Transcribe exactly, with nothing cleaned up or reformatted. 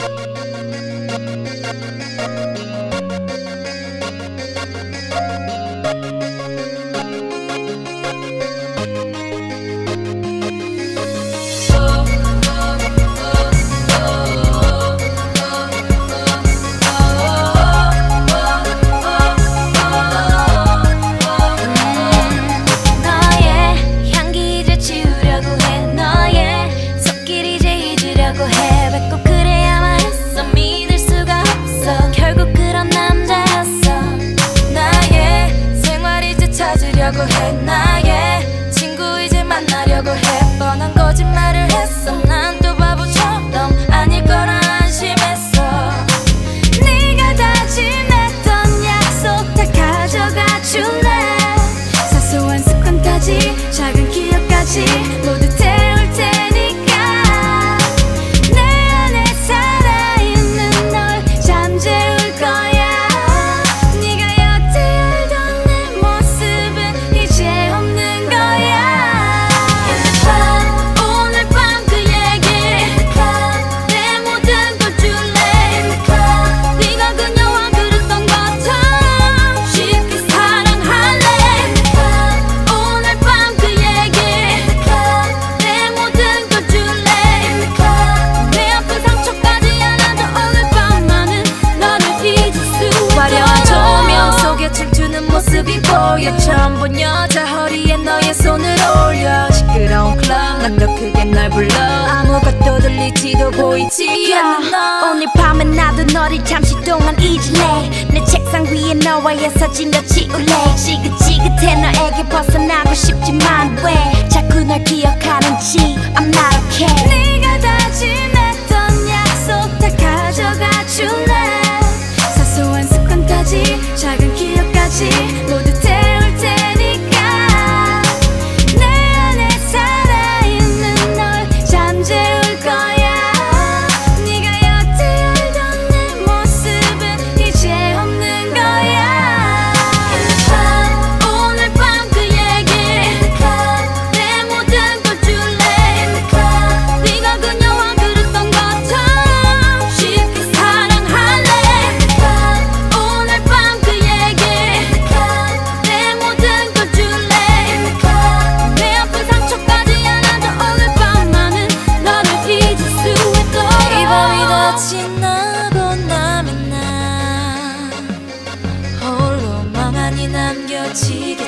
해. 나의 친구 이제 만나려고 해. 뻔한 거짓말을 했어. 난 또 바보처럼 아닐 거라 안심했어. 네가 다짐했던 약속 다 가져가 줄래. 사소한 습관까지 작은 기억까지 모두 태울 테니까 내 안에 살아있는 널 잠재울 거야. 춤추는 모습이 보여. 처음 본 여자 허리에 너의 손을 올려. 시끄러운 클럽 난 더 크게 널 불러. 아무것도 들리지도 보이지 않는 너. 오늘 밤엔 나도 너를 잠시 동안 잊을래. 내 책상 위에 너와의 사진 더 지울래. 지긋지긋해 너에게 벗어나고 싶지만 왜 자꾸 널 기억하는지 I'm not okay. 네가 다짐했던 약속 다 가져가 줄래. 사소한 습관까지 작은 기억까지 모두 태울 테니까 내 안에 살아있는 널 잠재울 거야. 네가 여태 알던 내 모습은 이제 없는 거야. 오늘 밤 그 얘기 내 모든 걸 줄래. 네가 그녀와 그랬던 것처럼 쉽게 사랑할래. 지나고 나면 나 홀로 멍하니 남겨지게